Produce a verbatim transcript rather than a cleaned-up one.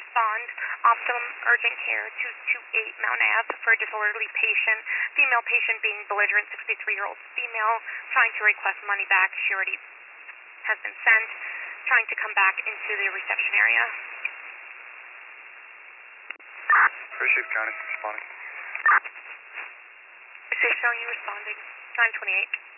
respond. Optimum urgent care two two eight Mount Ave for a disorderly patient. Female patient being belligerent, sixty-three-year-old female, trying to request money back. She already has been sent, trying to come back into the reception area. Appreciate County, responding. Is this showing you responding? nine twenty-eight.